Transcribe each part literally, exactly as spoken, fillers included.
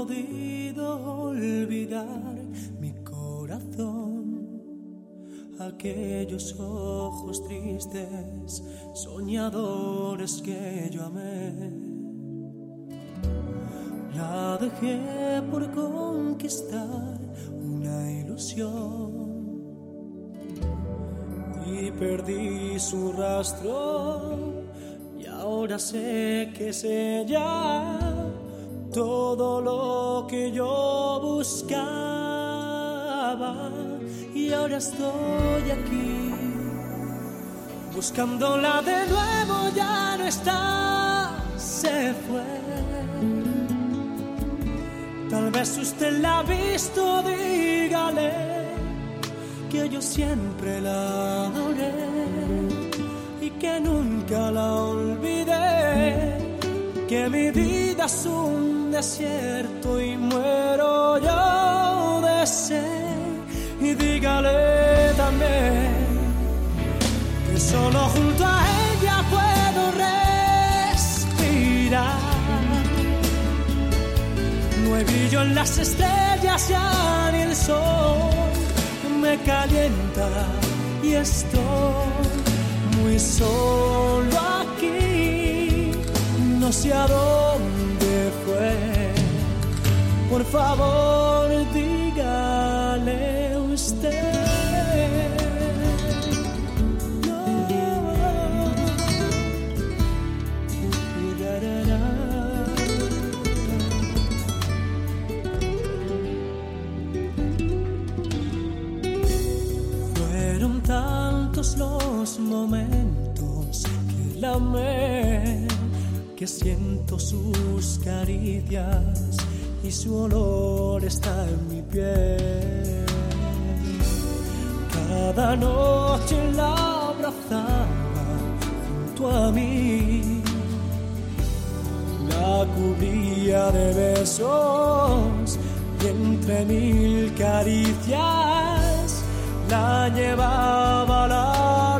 podido olvidar mi corazón, aquellos ojos tristes, soñadores que yo amé. La dejé por conquistar una ilusión y perdí su rastro, y ahora sé que es ella todo lo que yo buscaba. Y ahora estoy aquí buscándola de nuevo, ya no está, se fue. Tal vez usted la ha visto, dígale que yo siempre la adoré y que nunca la olvidé, que mi vida es un desierto y muero yo de sed. Y dígale también que solo junto a ella puedo respirar. No hay brillo en las estrellas, ya ni el sol me calienta y estoy muy solo aquí. No sé a dónde fue, por favor dígale usted. Fueron tantos los momentos que la amé, que siento sus caricias y su olor está en mi piel. Cada noche la abrazaba junto a mí, la cubría de besos y entre mil caricias la llevaba a la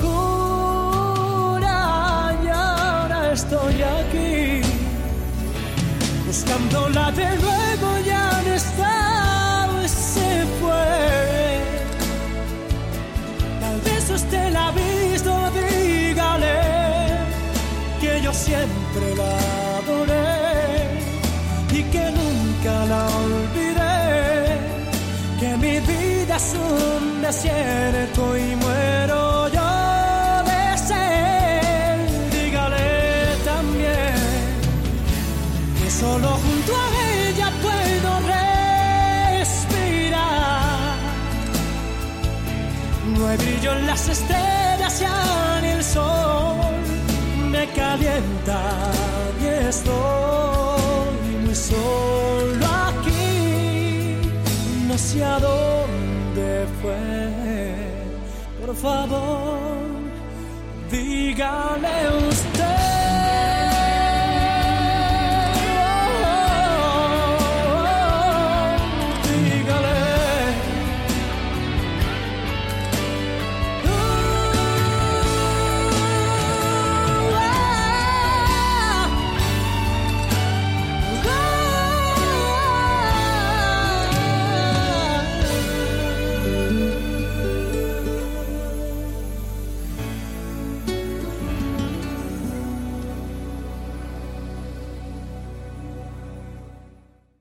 locura. Y ahora estoy aquí buscándola de nuevo, ya no está, se fue. Tal vez usted la ha visto, dígale que yo siempre la adoré y que nunca la olvidé, que mi vida es un desierto y muero yo de sed. Dígale también que solo junto a ella puedo respirar. No hay brillo en las estrellas, ya ni el sol me calienta y estoy muy solo aquí. No sé a dónde fue, por favor dígale usted.